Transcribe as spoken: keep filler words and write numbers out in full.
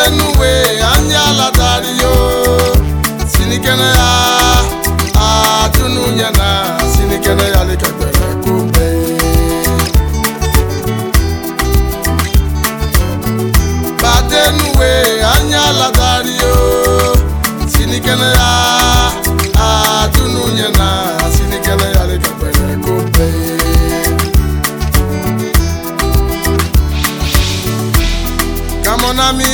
Batenuwe anyala dario sinikene ya atununya na sinikene ya lekabere kumbe. Batenuwe anyala dario sinikene ya atununya na sinikene ya lekabere kumbe. Come on, Ami.